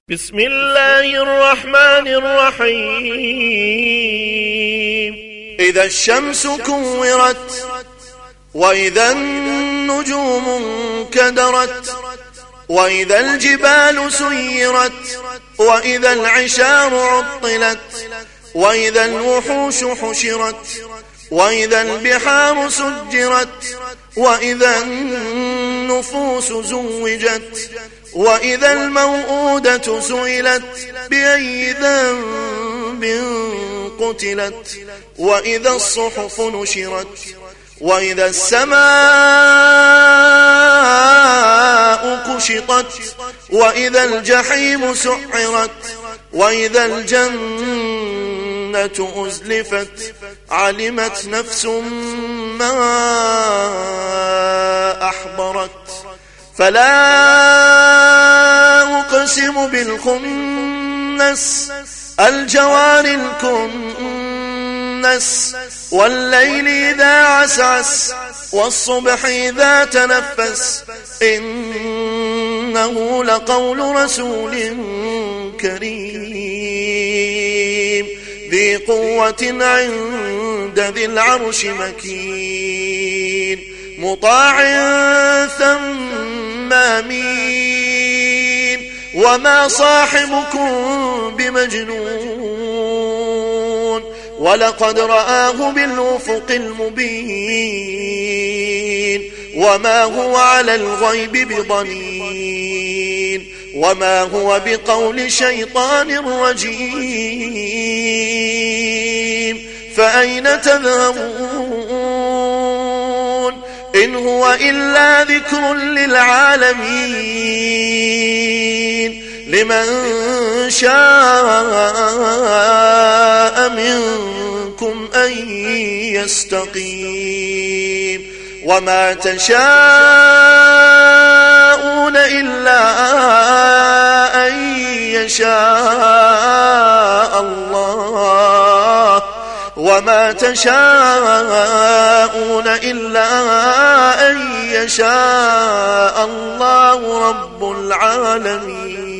بسم الله الرحمن الرحيم إذا الشمس كورت وإذا النجوم انكدرت وإذا الجبال سيرت وإذا العشار عطلت وإذا الوحوش حشرت وإذا البحار سجرت وإذا النفوس زوجت وإذا الموءودة سئلت بأي ذنب قتلت وإذا الصحف نشرت وإذا السماء كشطت وإذا الجحيم سعرت وإذا الجنة أزلفت علمت نفس ما أحضرت فلا أقسم بالخنس الجوار الكنس والليل إذا عسعس والصبح إذا تنفس إنه لقول رسول كريم ذي قوة عند ذي العرش مكين مطاع ثم أمين وما صاحبكم بمجنون ولقد رآه بالأفق المبين وما هو على الغيب بضنين وما هو بقول شيطان رجيم فأين تذهبون إن هو إلا ذكر للعالمين لمن شاء منكم أن يستقيم وما تشاءون إلا أن يشاء الله وما تشاءون إلا أن يشاء الله رب العالمين.